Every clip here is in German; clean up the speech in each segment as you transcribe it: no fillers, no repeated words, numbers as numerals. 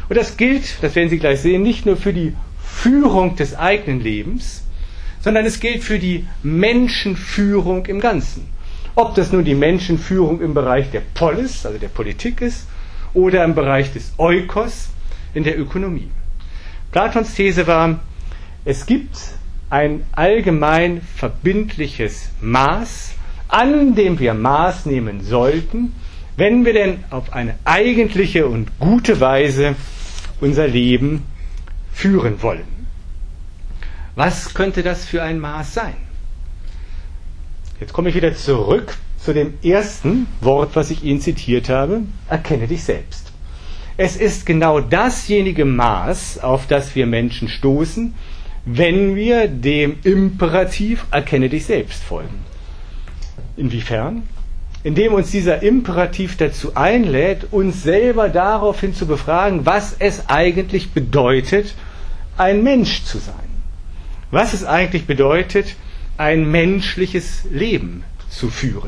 Und das gilt, das werden Sie gleich sehen, nicht nur für die Führung des eigenen Lebens, sondern es gilt für die Menschenführung im Ganzen. Ob das nun die Menschenführung im Bereich der Polis, also der Politik ist, oder im Bereich des Oikos in der Ökonomie. Platons These war, es gibt ein allgemein verbindliches Maß, an dem wir Maß nehmen sollten, wenn wir denn auf eine eigentliche und gute Weise unser Leben führen wollen. Was könnte das für ein Maß sein? Jetzt komme ich wieder zurück zu dem ersten Wort, was ich Ihnen zitiert habe. Erkenne dich selbst. Es ist genau dasjenige Maß, auf das wir Menschen stoßen, wenn wir dem Imperativ erkenne dich selbst folgen. Inwiefern? Indem uns dieser Imperativ dazu einlädt, uns selber daraufhin zu befragen, was es eigentlich bedeutet, ein Mensch zu sein. Was es eigentlich bedeutet, ein menschliches Leben zu führen.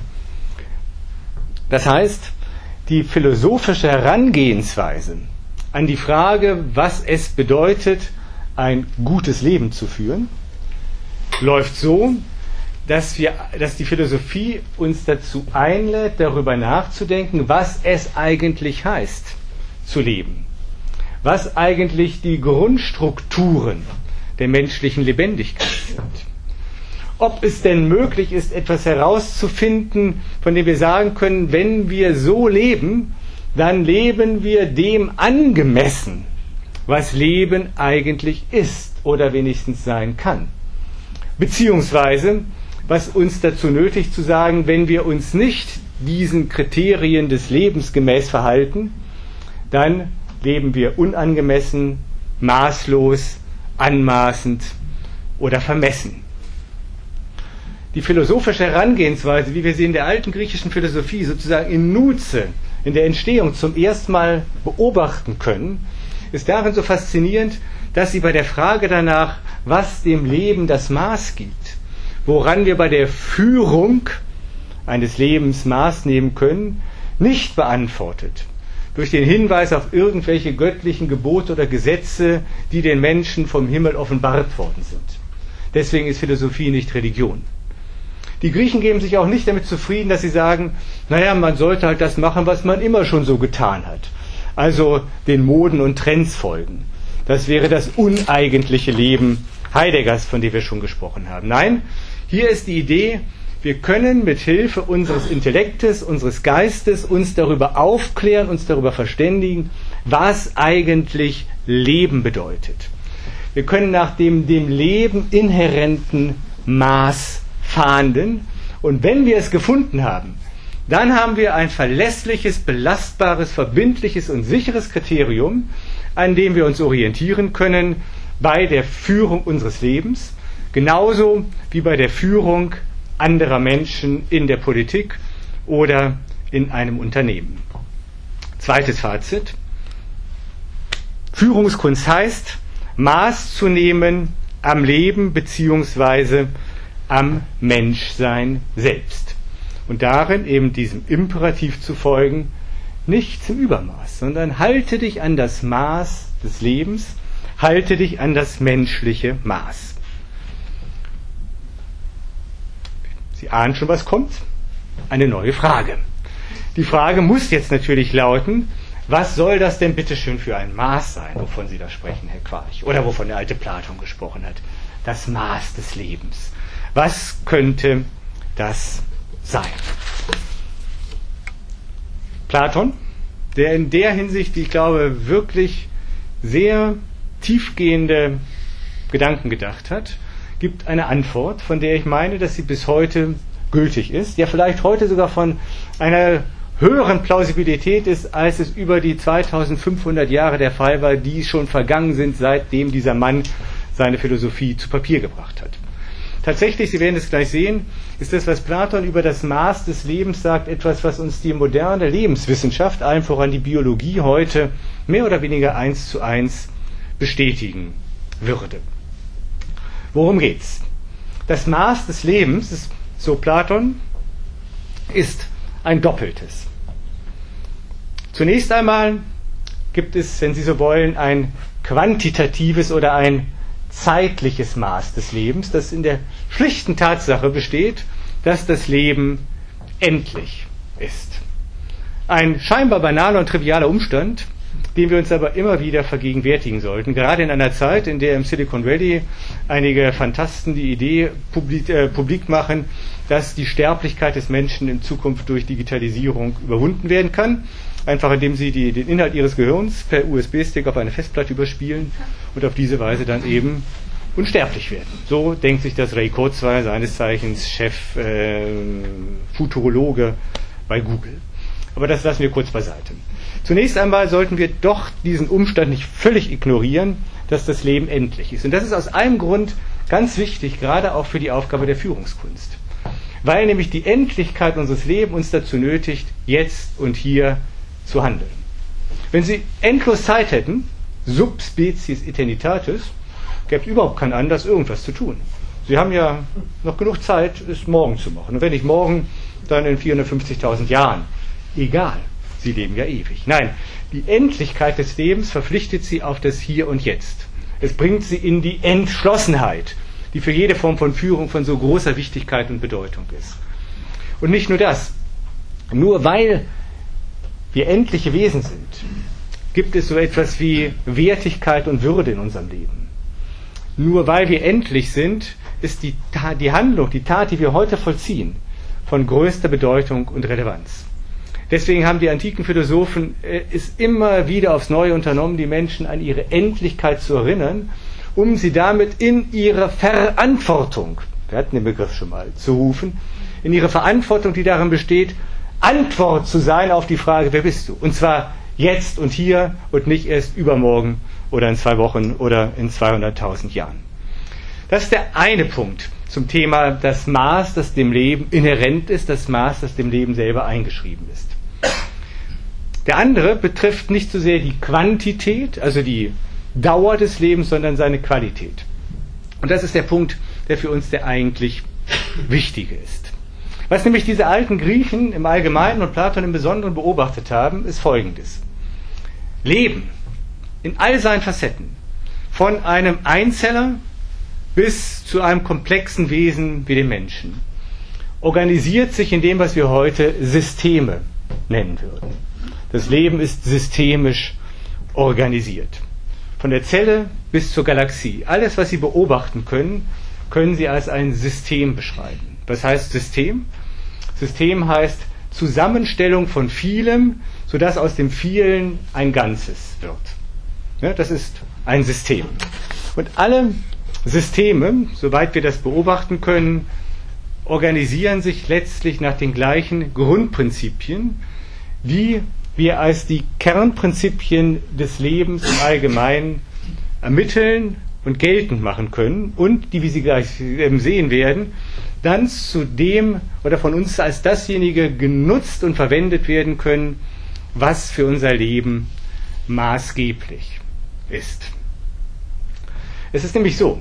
Das heißt, die philosophische Herangehensweise an die Frage, was es bedeutet, ein gutes Leben zu führen, läuft so, dass die Philosophie uns dazu einlädt, darüber nachzudenken, was es eigentlich heißt, zu leben. Was eigentlich die Grundstrukturen der menschlichen Lebendigkeit sind. Ob es denn möglich ist, etwas herauszufinden, von dem wir sagen können, wenn wir so leben, dann leben wir dem angemessen, was Leben eigentlich ist oder wenigstens sein kann. Beziehungsweise, was uns dazu nötigt zu sagen, wenn wir uns nicht diesen Kriterien des Lebens gemäß verhalten, dann leben wir unangemessen, maßlos, anmaßend oder vermessen. Die philosophische Herangehensweise, wie wir sie in der alten griechischen Philosophie sozusagen in Nuze, in der Entstehung zum ersten Mal beobachten können, ist darin so faszinierend, dass sie bei der Frage danach, was dem Leben das Maß gibt, woran wir bei der Führung eines Lebens Maß nehmen können, nicht beantwortet durch den Hinweis auf irgendwelche göttlichen Gebote oder Gesetze, die den Menschen vom Himmel offenbart worden sind. Deswegen ist Philosophie nicht Religion. Die Griechen geben sich auch nicht damit zufrieden, dass sie sagen, naja, man sollte halt das machen, was man immer schon so getan hat. Also den Moden und Trends folgen. Das wäre das uneigentliche Leben Heideggers, von dem wir schon gesprochen haben. Nein, hier ist die Idee, wir können mit Hilfe unseres Intellektes, unseres Geistes uns darüber aufklären, uns darüber verständigen, was eigentlich Leben bedeutet. Wir können nach dem Leben inhärenten Maß fahnden und wenn wir es gefunden haben, dann haben wir ein verlässliches, belastbares, verbindliches und sicheres Kriterium, an dem wir uns orientieren können bei der Führung unseres Lebens, genauso wie bei der Führung anderer Menschen in der Politik oder in einem Unternehmen. Zweites Fazit. Führungskunst heißt, Maß zu nehmen am Leben bzw. am Menschsein selbst. Und darin eben diesem Imperativ zu folgen, nicht zum Übermaß, sondern halte dich an das Maß des Lebens, halte dich an das menschliche Maß. Sie ahnen schon, was kommt? Eine neue Frage. Die Frage muss jetzt natürlich lauten, was soll das denn bitteschön für ein Maß sein, wovon Sie da sprechen, Herr Quarch, oder wovon der alte Platon gesprochen hat? Das Maß des Lebens. Was könnte das sein? Platon, der in der Hinsicht, ich glaube, wirklich sehr tiefgehende Gedanken gedacht hat, gibt eine Antwort, von der ich meine, dass sie bis heute gültig ist, ja vielleicht heute sogar von einer höheren Plausibilität ist, als es über die 2500 Jahre der Fall war, die schon vergangen sind, seitdem dieser Mann seine Philosophie zu Papier gebracht hat. Tatsächlich, Sie werden es gleich sehen, ist das, was Platon über das Maß des Lebens sagt, etwas, was uns die moderne Lebenswissenschaft, allen voran die Biologie, heute mehr oder weniger 1:1 bestätigen würde. Worum geht's? Das Maß des Lebens, so Platon, ist ein doppeltes. Zunächst einmal gibt es, wenn Sie so wollen, ein quantitatives oder ein zeitliches Maß des Lebens, das in der schlichten Tatsache besteht, dass das Leben endlich ist. Ein scheinbar banaler und trivialer Umstand, den wir uns aber immer wieder vergegenwärtigen sollten, gerade in einer Zeit, in der im Silicon Valley einige Phantasten die Idee publik machen, dass die Sterblichkeit des Menschen in Zukunft durch Digitalisierung überwunden werden kann, einfach indem sie den Inhalt ihres Gehirns per USB-Stick auf eine Festplatte überspielen und auf diese Weise dann eben unsterblich werden. So denkt sich das Ray Kurzweil, seines Zeichens Chef Futurologe bei Google. Aber das lassen wir kurz beiseite. Zunächst einmal sollten wir doch diesen Umstand nicht völlig ignorieren, dass das Leben endlich ist. Und das ist aus einem Grund ganz wichtig, gerade auch für die Aufgabe der Führungskunst. Weil nämlich die Endlichkeit unseres Lebens uns dazu nötigt, jetzt und hier zu handeln. Wenn Sie endlos Zeit hätten, subspecies eternitatis, gäbe es überhaupt keinen Anlass, irgendwas zu tun. Sie haben ja noch genug Zeit, es morgen zu machen. Und wenn nicht morgen, dann in 450.000 Jahren. Egal, Sie leben ja ewig. Nein, die Endlichkeit des Lebens verpflichtet Sie auf das Hier und Jetzt. Es bringt Sie in die Entschlossenheit, die für jede Form von Führung von so großer Wichtigkeit und Bedeutung ist. Und nicht nur das. Nur weil wir endliche Wesen sind, gibt es so etwas wie Wertigkeit und Würde in unserem Leben. Nur weil wir endlich sind, ist die Handlung, die Tat, die wir heute vollziehen, von größter Bedeutung und Relevanz. Deswegen haben die antiken Philosophen es immer wieder aufs Neue unternommen, die Menschen an ihre Endlichkeit zu erinnern, um sie damit in ihre Verantwortung, wir hatten den Begriff schon mal, zu rufen, in ihre Verantwortung, die darin besteht, Antwort zu sein auf die Frage, wer bist du? Und zwar jetzt und hier und nicht erst übermorgen oder in 2 Wochen oder in 200.000 Jahren. Das ist der eine Punkt zum Thema das Maß, das dem Leben inhärent ist, das Maß, das dem Leben selber eingeschrieben ist. Der andere betrifft nicht so sehr die Quantität, also die Dauer des Lebens, sondern seine Qualität. Und das ist der Punkt, der für uns der eigentlich wichtige ist. Was nämlich diese alten Griechen im Allgemeinen und Platon im Besonderen beobachtet haben, ist Folgendes. Leben in all seinen Facetten, von einem Einzeller bis zu einem komplexen Wesen wie dem Menschen, organisiert sich in dem, was wir heute Systeme nennen würden. Das Leben ist systemisch organisiert. Von der Zelle bis zur Galaxie. Alles, was Sie beobachten können, können Sie als ein System beschreiben. Was heißt System? System heißt Zusammenstellung von vielem, sodass aus dem vielen ein Ganzes wird. Ja, das ist ein System. Und alle Systeme, soweit wir das beobachten können, organisieren sich letztlich nach den gleichen Grundprinzipien, die wir als die Kernprinzipien des Lebens im Allgemeinen ermitteln und geltend machen können und die, wie Sie gleich sehen werden, dann zu dem oder von uns als dasjenige genutzt und verwendet werden können, was für unser Leben maßgeblich ist. Es ist nämlich so,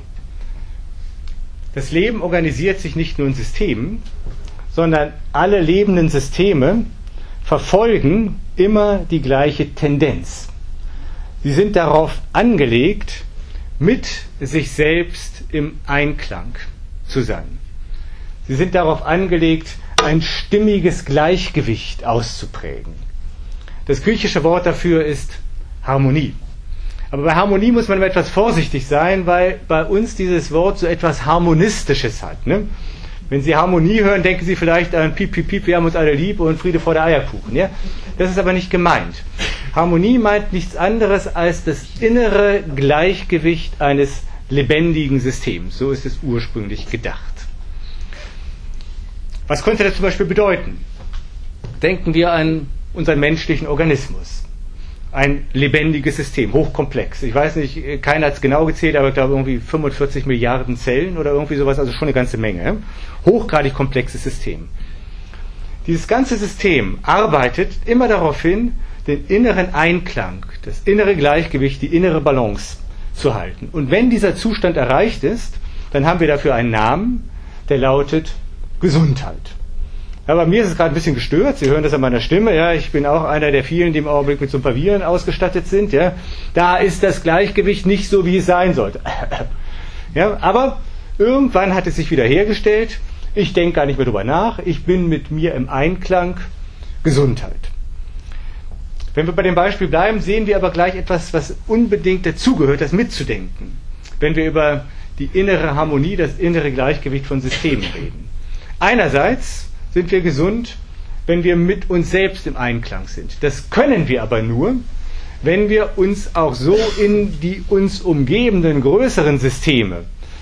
das Leben organisiert sich nicht nur in Systemen, sondern alle lebenden Systeme verfolgen immer die gleiche Tendenz. Sie sind darauf angelegt, mit sich selbst im Einklang zu sein. Sie sind darauf angelegt, ein stimmiges Gleichgewicht auszuprägen. Das griechische Wort dafür ist Harmonie. Aber bei Harmonie muss man etwas vorsichtig sein, weil bei uns dieses Wort so etwas Harmonistisches hat. Ne? Wenn Sie Harmonie hören, denken Sie vielleicht an Piep, Piep, Piep, wir haben uns alle lieb und Friede vor der Eierkuchen. Ja? Das ist aber nicht gemeint. Harmonie meint nichts anderes als das innere Gleichgewicht eines lebendigen Systems. So ist es ursprünglich gedacht. Was könnte das zum Beispiel bedeuten? Denken wir an unseren menschlichen Organismus. Ein lebendiges System, hochkomplex. Ich weiß nicht, keiner hat es genau gezählt, aber ich glaube irgendwie 45 Milliarden Zellen oder irgendwie sowas, also schon eine ganze Menge. Hochgradig komplexes System. Dieses ganze System arbeitet immer darauf hin, den inneren Einklang, das innere Gleichgewicht, die innere Balance zu halten. Und wenn dieser Zustand erreicht ist, dann haben wir dafür einen Namen, der lautet Gesundheit. Ja, bei mir ist es gerade ein bisschen gestört. Sie hören das an meiner Stimme. Ja, ich bin auch einer der vielen, die im Augenblick mit so ein paar Viren ausgestattet sind. Ja, da ist das Gleichgewicht nicht so, wie es sein sollte. Ja, aber irgendwann hat es sich wieder hergestellt. Ich denke gar nicht mehr drüber nach. Ich bin mit mir im Einklang. Gesundheit. Wenn wir bei dem Beispiel bleiben, sehen wir aber gleich etwas, was unbedingt dazugehört, das mitzudenken. Wenn wir über die innere Harmonie, das innere Gleichgewicht von Systemen reden. Einerseits sind wir gesund, wenn wir mit uns selbst im Einklang sind. Das können wir aber nur, wenn wir uns auch so in die uns umgebenden größeren Systeme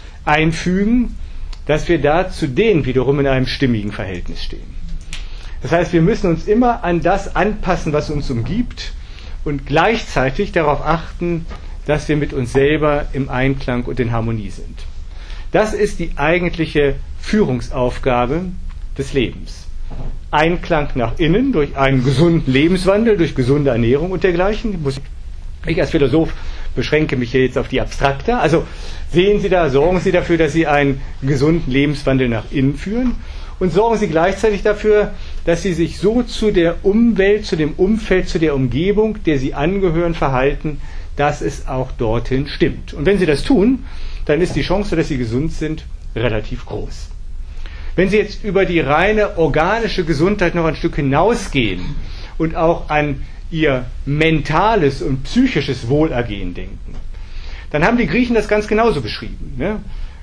einfügen, dass wir da zu denen wiederum in einem stimmigen Verhältnis stehen. Das heißt, wir müssen uns immer an das anpassen, was uns umgibt und gleichzeitig darauf achten, dass wir mit uns selber im Einklang und in Harmonie sind. Das ist die eigentliche Führungsaufgabe des Lebens. Einklang nach innen durch einen gesunden Lebenswandel, durch gesunde Ernährung und dergleichen. Ich als Philosoph beschränke mich hier jetzt auf die Abstrakte. Also sehen Sie da, sorgen Sie dafür, dass Sie einen gesunden Lebenswandel nach innen führen und sorgen Sie gleichzeitig dafür, dass Sie sich so zu der Umwelt, zu dem Umfeld, zu der Umgebung, der Sie angehören, verhalten, dass es auch dorthin stimmt. Und wenn Sie das tun, dann ist die Chance, dass Sie gesund sind, relativ groß. Wenn Sie jetzt über die reine organische Gesundheit noch ein Stück hinausgehen und auch an Ihr mentales und psychisches Wohlergehen denken, dann haben die Griechen das ganz genauso beschrieben. Ne?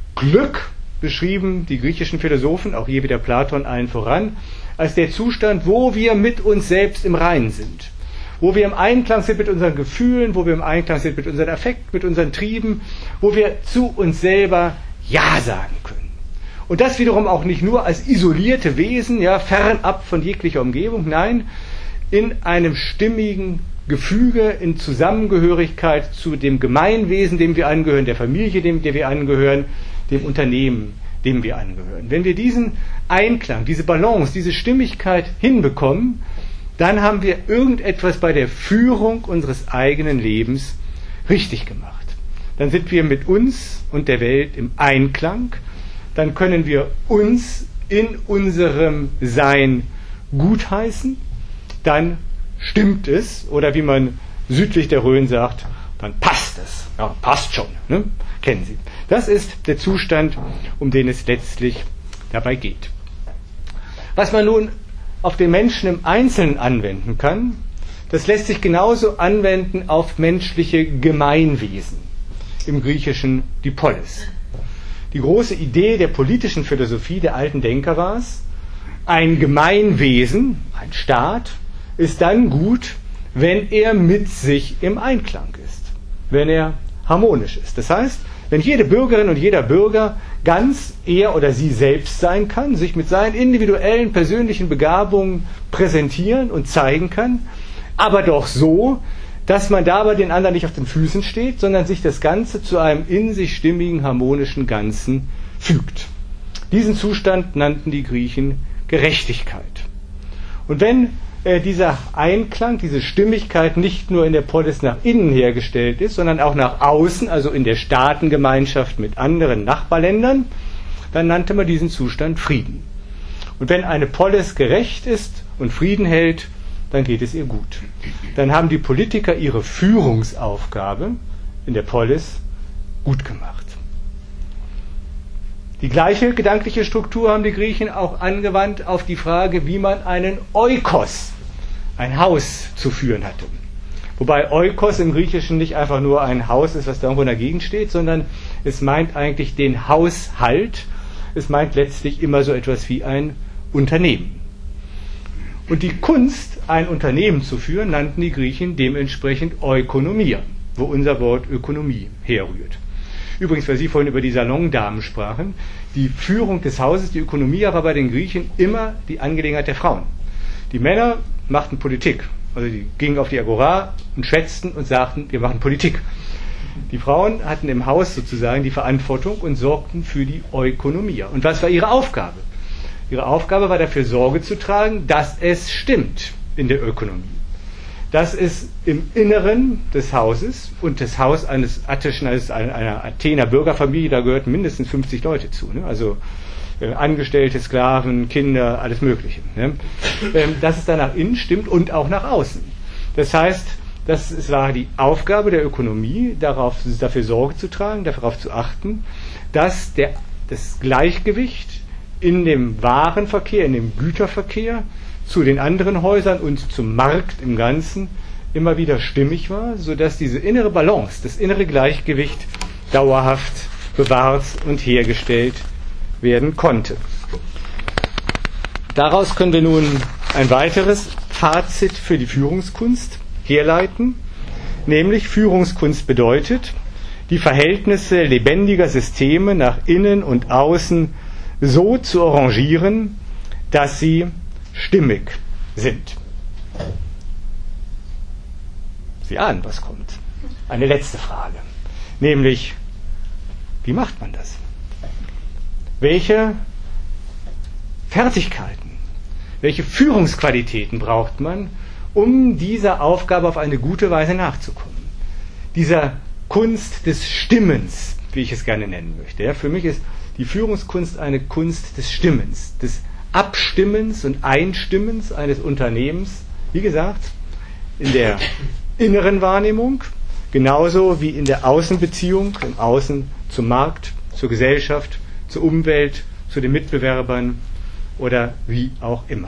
Glück beschrieben die griechischen Philosophen, auch hier wieder Platon allen voran, als der Zustand, wo wir mit uns selbst im Reinen sind. Wo wir im Einklang sind mit unseren Gefühlen, wo wir im Einklang sind mit unseren Affekten, mit unseren Trieben, wo wir zu uns selber Ja sagen können. Und das wiederum auch nicht nur als isolierte Wesen, ja, fernab von jeglicher Umgebung, nein, in einem stimmigen Gefüge, in Zusammengehörigkeit zu dem Gemeinwesen, dem wir angehören, der Familie, dem wir angehören, dem Unternehmen, dem wir angehören. Wenn wir diesen Einklang, diese Balance, diese Stimmigkeit hinbekommen, dann haben wir irgendetwas bei der Führung unseres eigenen Lebens richtig gemacht. Dann sind wir mit uns und der Welt im Einklang, dann können wir uns in unserem Sein gutheißen, dann stimmt es, oder wie man südlich der Rhön sagt, dann passt es. Ja, passt schon, ne? Kennen Sie. Das ist der Zustand, um den es letztlich dabei geht. Was man nun auf den Menschen im Einzelnen anwenden kann, das lässt sich genauso anwenden auf menschliche Gemeinwesen, im Griechischen die Polis. Die große Idee der politischen Philosophie der alten Denker war es, ein Gemeinwesen, ein Staat, ist dann gut, wenn er mit sich im Einklang ist, wenn er harmonisch ist. Das heißt, wenn jede Bürgerin und jeder Bürger ganz er oder sie selbst sein kann, sich mit seinen individuellen, persönlichen Begabungen präsentieren und zeigen kann, aber doch so, dass man dabei den anderen nicht auf den Füßen steht, sondern sich das Ganze zu einem in sich stimmigen, harmonischen Ganzen fügt. Diesen Zustand nannten die Griechen Gerechtigkeit. Und wenn dieser Einklang, diese Stimmigkeit nicht nur in der Polis nach innen hergestellt ist, sondern auch nach außen, also in der Staatengemeinschaft mit anderen Nachbarländern, dann nannte man diesen Zustand Frieden. Und wenn eine Polis gerecht ist und Frieden hält, dann geht es ihr gut. Dann haben die Politiker ihre Führungsaufgabe in der Polis gut gemacht. Die gleiche gedankliche Struktur haben die Griechen auch angewandt auf die Frage, wie man einen Oikos, ein Haus, zu führen hatte. Wobei Oikos im Griechischen nicht einfach nur ein Haus ist, was da irgendwo in der Gegend steht, sondern es meint eigentlich den Haushalt. Es meint letztlich immer so etwas wie ein Unternehmen. Und die Kunst, ein Unternehmen zu führen, nannten die Griechen dementsprechend Oikonomia, wo unser Wort Ökonomie herrührt. Übrigens, weil Sie vorhin über die Salondamen sprachen, die Führung des Hauses, die Ökonomie, war bei den Griechen immer die Angelegenheit der Frauen. Die Männer machten Politik. Also die gingen auf die Agora und schwätzten und sagten, wir machen Politik. Die Frauen hatten im Haus sozusagen die Verantwortung und sorgten für die Oikonomia. Und was war ihre Aufgabe? Ihre Aufgabe war dafür Sorge zu tragen, dass es stimmt in der Ökonomie. Dass es im Inneren des Hauses und das Haus eines attischen, einer Athener Bürgerfamilie, da gehörten mindestens 50 Leute zu. Ne? Also Angestellte, Sklaven, Kinder, alles Mögliche. Ne? Dass es da nach innen stimmt und auch nach außen. Das heißt, es war die Aufgabe der Ökonomie, dafür Sorge zu tragen, darauf zu achten, dass das Gleichgewicht in dem Warenverkehr, in dem Güterverkehr zu den anderen Häusern und zum Markt im Ganzen immer wieder stimmig war, sodass diese innere Balance, das innere Gleichgewicht dauerhaft bewahrt und hergestellt werden konnte. Daraus können wir nun ein weiteres Fazit für die Führungskunst herleiten, nämlich Führungskunst bedeutet, die Verhältnisse lebendiger Systeme nach innen und außen so zu arrangieren, dass sie stimmig sind. Sie ahnen, was kommt. Eine letzte Frage, nämlich, wie macht man das? Welche Fertigkeiten, welche Führungsqualitäten braucht man, um dieser Aufgabe auf eine gute Weise nachzukommen? Dieser Kunst des Stimmens, wie ich es gerne nennen möchte. Ja, für mich ist die Führungskunst eine Kunst des Stimmens, des Abstimmens und Einstimmens eines Unternehmens, wie gesagt, in der inneren Wahrnehmung, genauso wie in der Außenbeziehung, im Außen zum Markt, zur Gesellschaft, zur Umwelt, zu den Mitbewerbern oder wie auch immer.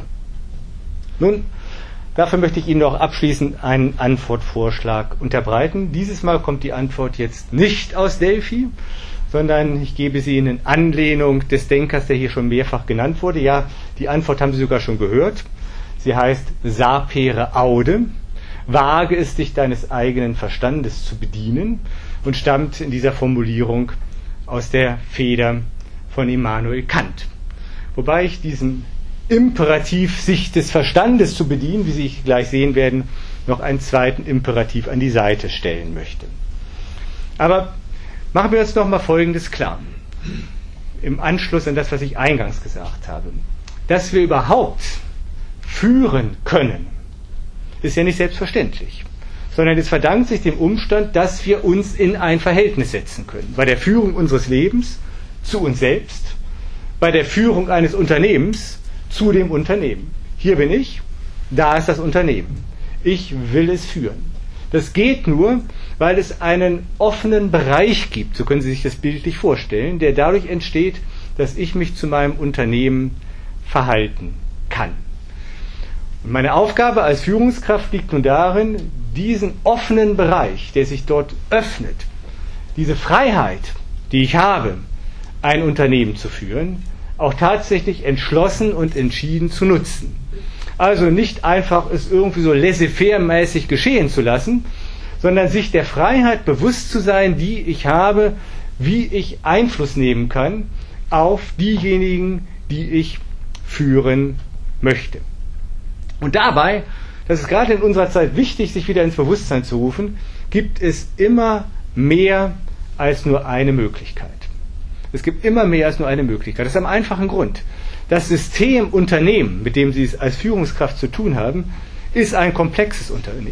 Nun, dafür möchte ich Ihnen noch abschließend einen Antwortvorschlag unterbreiten. Dieses Mal kommt die Antwort jetzt nicht aus Delphi, sondern ich gebe sie Ihnen in Anlehnung des Denkers, der hier schon mehrfach genannt wurde. Ja, die Antwort haben Sie sogar schon gehört. Sie heißt Sapere aude. Wage es, dich deines eigenen Verstandes zu bedienen, und stammt in dieser Formulierung aus der Feder von Immanuel Kant. Wobei ich diesem Imperativ, sich des Verstandes zu bedienen, wie Sie gleich sehen werden, noch einen zweiten Imperativ an die Seite stellen möchte. Aber machen wir uns noch mal Folgendes klar, im Anschluss an das, was ich eingangs gesagt habe. Dass wir überhaupt führen können, ist ja nicht selbstverständlich, sondern es verdankt sich dem Umstand, dass wir uns in ein Verhältnis setzen können. Bei der Führung unseres Lebens zu uns selbst, bei der Führung eines Unternehmens zu dem Unternehmen. Hier bin ich, da ist das Unternehmen. Ich will es führen. Das geht nur, weil es einen offenen Bereich gibt, so können Sie sich das bildlich vorstellen, der dadurch entsteht, dass ich mich zu meinem Unternehmen verhalten kann. Und meine Aufgabe als Führungskraft liegt nun darin, diesen offenen Bereich, der sich dort öffnet, diese Freiheit, die ich habe, ein Unternehmen zu führen, auch tatsächlich entschlossen und entschieden zu nutzen. Also nicht einfach es irgendwie so laissez-faire-mäßig geschehen zu lassen, sondern sich der Freiheit bewusst zu sein, die ich habe, wie ich Einfluss nehmen kann auf diejenigen, die ich führen möchte. Und dabei, das ist gerade in unserer Zeit wichtig, sich wieder ins Bewusstsein zu rufen, gibt es immer mehr als nur eine Möglichkeit. Es gibt immer mehr als nur eine Möglichkeit. Das ist am einfachen Grund. Das System Unternehmen, mit dem Sie es als Führungskraft zu tun haben, ist ein komplexes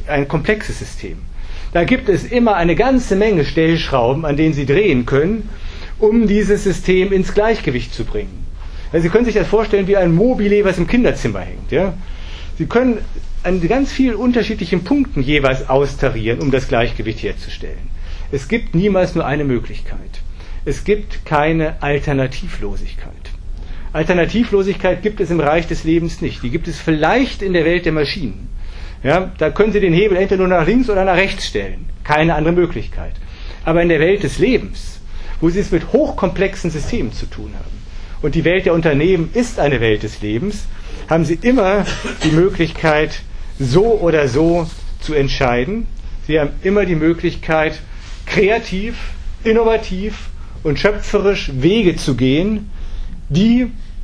System. Da gibt es immer eine ganze Menge Stellschrauben, an denen Sie drehen können, um dieses System ins Gleichgewicht zu bringen. Also Sie können sich das vorstellen wie ein Mobile, was im Kinderzimmer hängt. Ja? Sie können an ganz vielen unterschiedlichen Punkten jeweils austarieren, um das Gleichgewicht herzustellen. Es gibt niemals nur eine Möglichkeit. Es gibt keine Alternativlosigkeit. Alternativlosigkeit gibt es im Reich des Lebens nicht. Die gibt es vielleicht in der Welt der Maschinen. Ja, da können Sie den Hebel entweder nur nach links oder nach rechts stellen. Keine andere Möglichkeit. Aber in der Welt des Lebens, wo Sie es mit hochkomplexen Systemen zu tun haben, und die Welt der Unternehmen ist eine Welt des Lebens, haben Sie immer die Möglichkeit, so oder so zu entscheiden. Sie haben immer die Möglichkeit, kreativ, innovativ und schöpferisch Wege zu gehen, die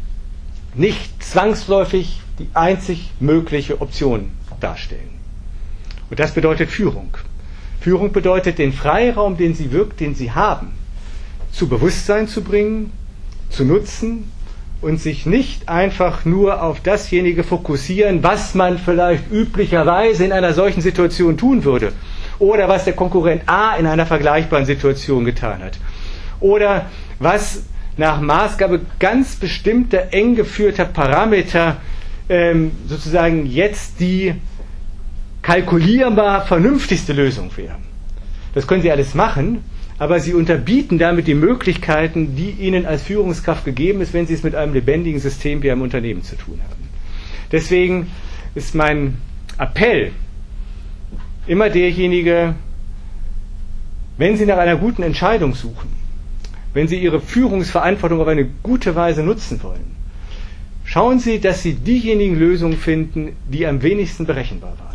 nicht zwangsläufig die einzig mögliche Option darstellen. Und das bedeutet Führung. Führung bedeutet, den Freiraum, den Sie haben, zu Bewusstsein zu bringen, zu nutzen und sich nicht einfach nur auf dasjenige fokussieren, was man vielleicht üblicherweise in einer solchen Situation tun würde oder was der Konkurrent A in einer vergleichbaren Situation getan hat oder was nach Maßgabe ganz bestimmter, eng geführter Parameter sozusagen jetzt die kalkulierbar vernünftigste Lösung wäre. Das können Sie alles machen, aber Sie unterbieten damit die Möglichkeiten, die Ihnen als Führungskraft gegeben ist, wenn Sie es mit einem lebendigen System wie einem Unternehmen zu tun haben. Deswegen ist mein Appell immer derjenige, wenn Sie nach einer guten Entscheidung suchen, wenn Sie Ihre Führungsverantwortung auf eine gute Weise nutzen wollen, schauen Sie, dass Sie diejenigen Lösungen finden, die am wenigsten berechenbar waren.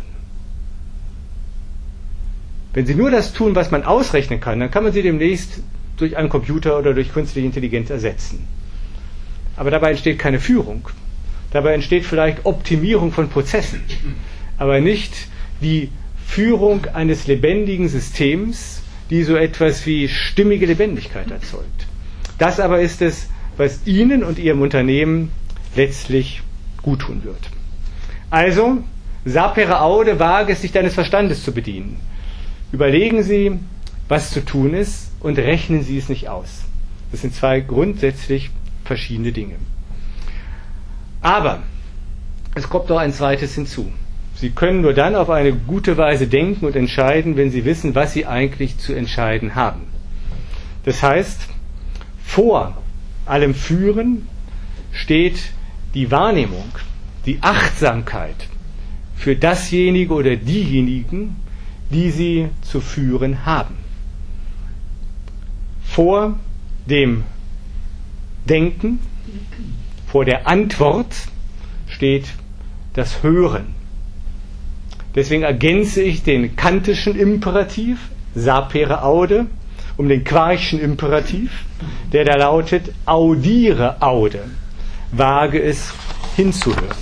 Wenn Sie nur das tun, was man ausrechnen kann, dann kann man sie demnächst durch einen Computer oder durch künstliche Intelligenz ersetzen. Aber dabei entsteht keine Führung. Dabei entsteht vielleicht Optimierung von Prozessen, aber nicht die Führung eines lebendigen Systems, die so etwas wie stimmige Lebendigkeit erzeugt. Das aber ist es, was Ihnen und Ihrem Unternehmen letztlich guttun wird. Also, sapere aude, wage es, sich deines Verstandes zu bedienen. Überlegen Sie, was zu tun ist, und rechnen Sie es nicht aus. Das sind zwei grundsätzlich verschiedene Dinge. Aber es kommt noch ein zweites hinzu. Sie können nur dann auf eine gute Weise denken und entscheiden, wenn Sie wissen, was Sie eigentlich zu entscheiden haben. Das heißt, vor allem Führen steht die Wahrnehmung, die Achtsamkeit für dasjenige oder diejenigen, die Sie zu führen haben. Vor dem Denken, vor der Antwort steht das Hören. Deswegen ergänze ich den kantischen Imperativ, sapere aude, um den Quark'schen Imperativ, der da lautet, audiere aude. Wage es hinzuhören.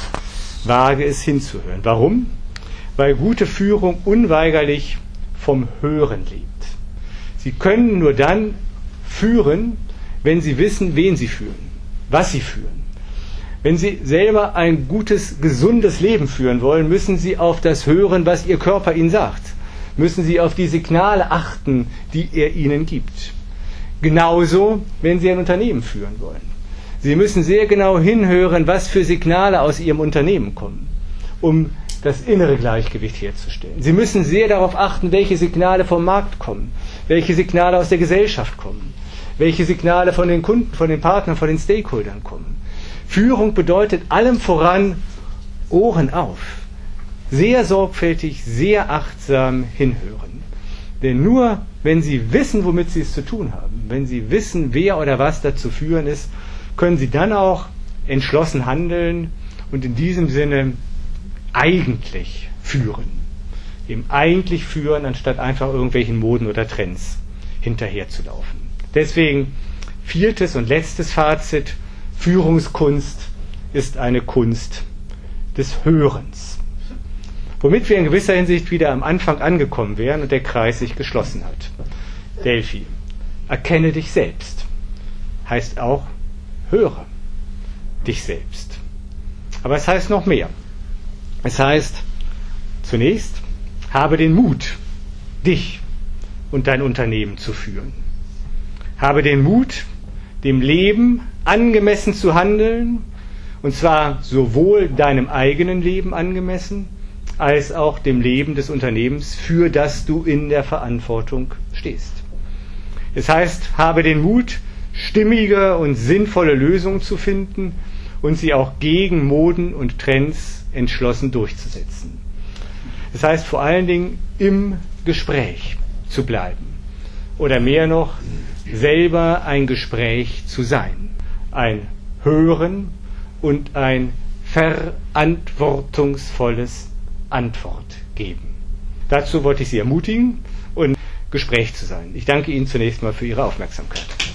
Wage es hinzuhören. Warum? Weil gute Führung unweigerlich vom Hören lebt. Sie können nur dann führen, wenn Sie wissen, wen Sie führen, was Sie führen. Wenn Sie selber ein gutes, gesundes Leben führen wollen, müssen Sie auf das hören, was Ihr Körper Ihnen sagt. Müssen Sie auf die Signale achten, die er Ihnen gibt. Genauso, wenn Sie ein Unternehmen führen wollen. Sie müssen sehr genau hinhören, was für Signale aus Ihrem Unternehmen kommen, um das innere Gleichgewicht herzustellen. Sie müssen sehr darauf achten, welche Signale vom Markt kommen, welche Signale aus der Gesellschaft kommen, welche Signale von den Kunden, von den Partnern, von den Stakeholdern kommen. Führung bedeutet allem voran Ohren auf. Sehr sorgfältig, sehr achtsam hinhören. Denn nur wenn Sie wissen, womit Sie es zu tun haben, wenn Sie wissen, wer oder was da zu führen ist, können Sie dann auch entschlossen handeln und in diesem Sinne eigentlich führen. Eben eigentlich führen, anstatt einfach irgendwelchen Moden oder Trends hinterherzulaufen. Deswegen viertes und letztes Fazit: Führungskunst ist eine Kunst des Hörens. Womit wir in gewisser Hinsicht wieder am Anfang angekommen wären und der Kreis sich geschlossen hat. Delphi, erkenne dich selbst, heißt auch, höre dich selbst. Aber es heißt noch mehr. Es heißt, zunächst, habe den Mut, dich und dein Unternehmen zu führen. Habe den Mut, dem Leben angemessen zu handeln, und zwar sowohl deinem eigenen Leben angemessen, als auch dem Leben des Unternehmens, für das du in der Verantwortung stehst. Es heißt, habe den Mut, stimmige und sinnvolle Lösungen zu finden und sie auch gegen Moden und Trends entschlossen durchzusetzen. Das heißt vor allen Dingen im Gespräch zu bleiben oder mehr noch, selber ein Gespräch zu sein. Ein Hören und ein verantwortungsvolles Antwort geben. Dazu wollte ich Sie ermutigen und Gespräch zu sein. Ich danke Ihnen zunächst mal für Ihre Aufmerksamkeit.